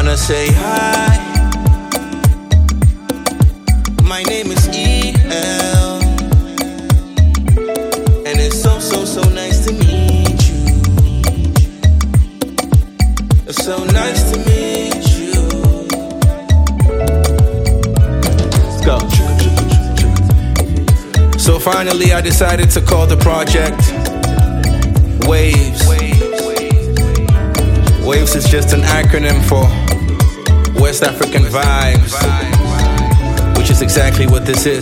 wanna say hi. My name is E.L. And it's so nice to meet you. It's so nice to meet you. Let's go. So finally I decided to call the project Waves. Waves is just an acronym for West African Vibes, which is exactly what this is.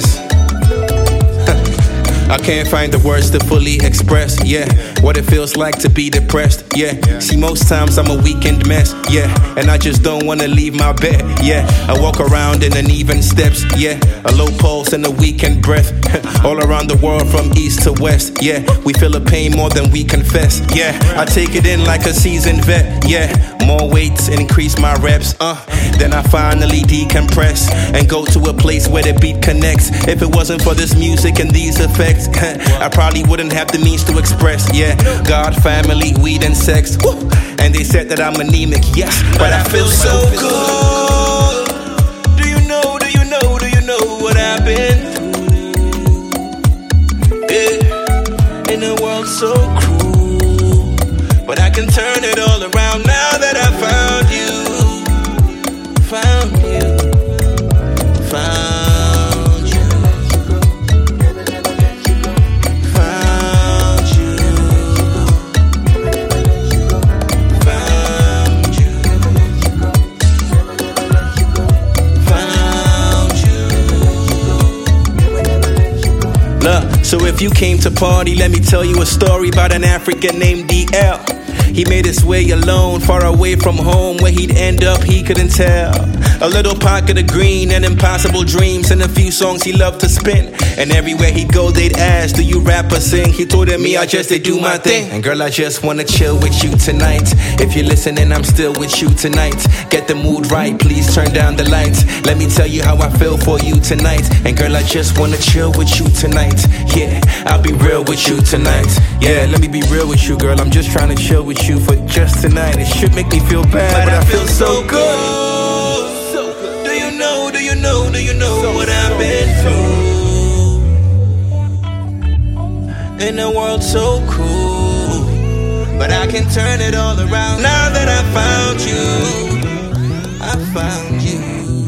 I can't find the words to fully express, yeah, what it feels like to be depressed, yeah. See, most times I'm a weekend mess, yeah, and I just don't wanna leave my bed, yeah. I walk around in uneven steps, yeah, a low pulse and a weekend breath. All around the world from east to west, yeah, we feel a pain more than we confess, yeah. I take it in like a seasoned vet, yeah. More weights, increase my reps, then I finally decompress and go to a place where the beat connects. If it wasn't for this music and these effects, I probably wouldn't have the means to express, yeah. God, family, weed and sex, woo. And they said that I'm anemic, yes, but I feel so good. Do you know what I've been through? Yeah, in a world so cruel, but I can turn it all around now that I found you. Found you. So if you came to party, let me tell you a story about an African named D.L. He made his way alone, far away from home. Where he'd end up, he couldn't tell. A little pocket of green and impossible dreams, and a few songs he loved to spin. And everywhere he'd go, they'd ask, do you rap or sing? He told me, I just they do my thing. And girl, I just wanna chill with you tonight. If you're listening, I'm still with you tonight. Get the mood right, please turn down the lights. Let me tell you how I feel for you tonight. And girl, I just wanna chill with you tonight. Yeah, I'll be real with you tonight. Yeah, let me be real with you, girl. I'm just trying to chill with you for just tonight. It should make me feel bad, but I feel so good. Do you know what I've been through? In a world so cruel, but I can turn it all around now that I found you. I found you.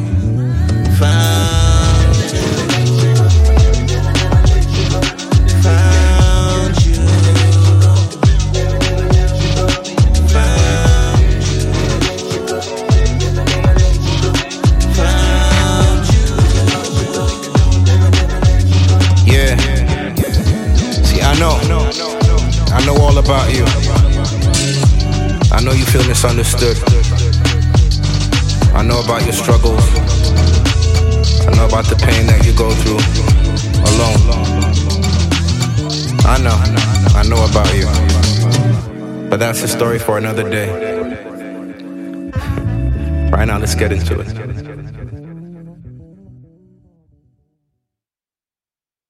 I know all about you. I know you feel misunderstood. I know about your struggles. I know about the pain that you go through alone. I know about you. But that's a story for another day. Right now, let's get into it.